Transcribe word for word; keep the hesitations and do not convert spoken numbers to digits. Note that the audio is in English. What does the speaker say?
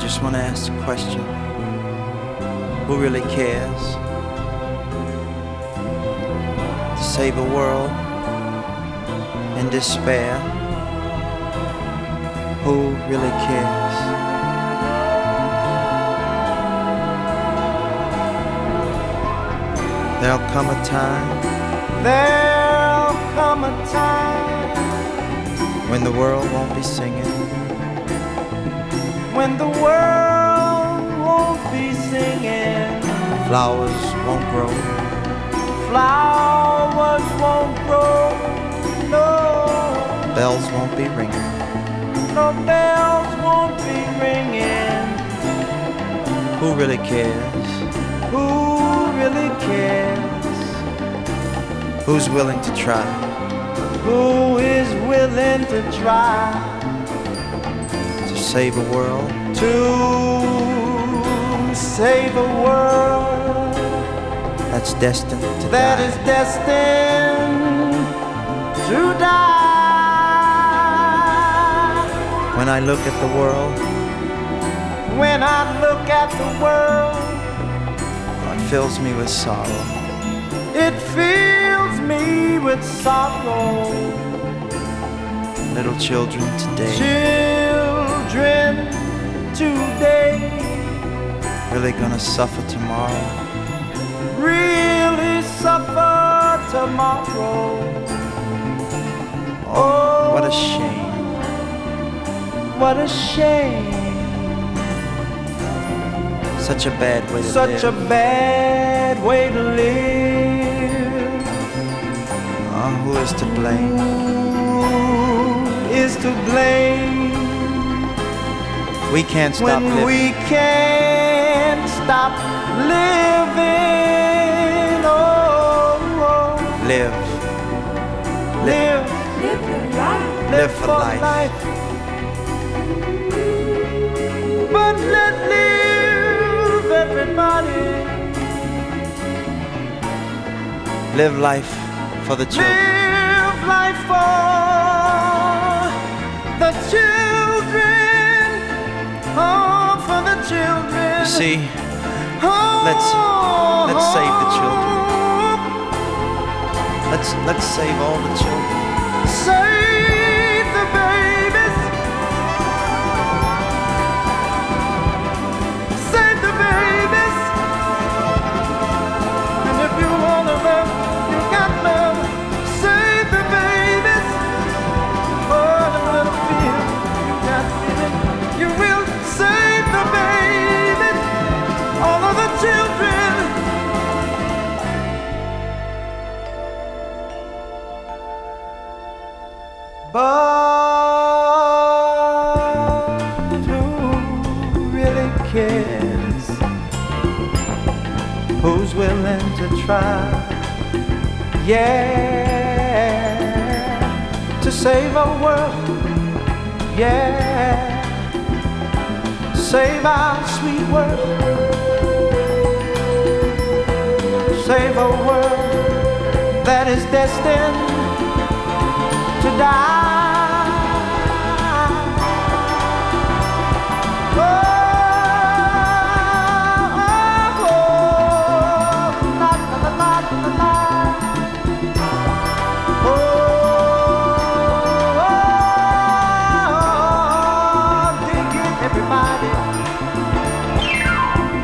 just want to ask a question. Who really cares to save a world in despair? Who really cares? There'll come a time, there'll come a time when the world won't be singing, when the world won't be singing, flowers won't grow, flowers won't grow, no, bells won't be ringing, no bells won't be ringing. Who really cares? Who really cares? Who's willing to try? Who is willing to try to save a world? To save a world that's destined to that die. is destined to die. When I look at the world, when I look at the world, it fills me with sorrow. It fills me with sorrow. Little children today, children today, really gonna suffer tomorrow. Really suffer tomorrow. Oh, what a shame. What a shame. Such a bad way to Such live. Such a bad way to live. Oh, who is to blame? Who is to blame? We can't stop when living. we can't stop living. Oh, oh. Live. Live. Live your life. Live for life. life. But let live, everybody. Live life for the children. Live life for the children. Oh, for the children. You see, oh, let's let's save the children. Let's let's save all the children. Save the babies. Save the babies. And if you wanna love, you got love. Save the babies. Oh, the little feel you got feeling. You will save the babies. All of the children. But who really cares? Who's willing to try? Yeah, to save our world. Yeah, save our sweet world. Save a world that is destined to die.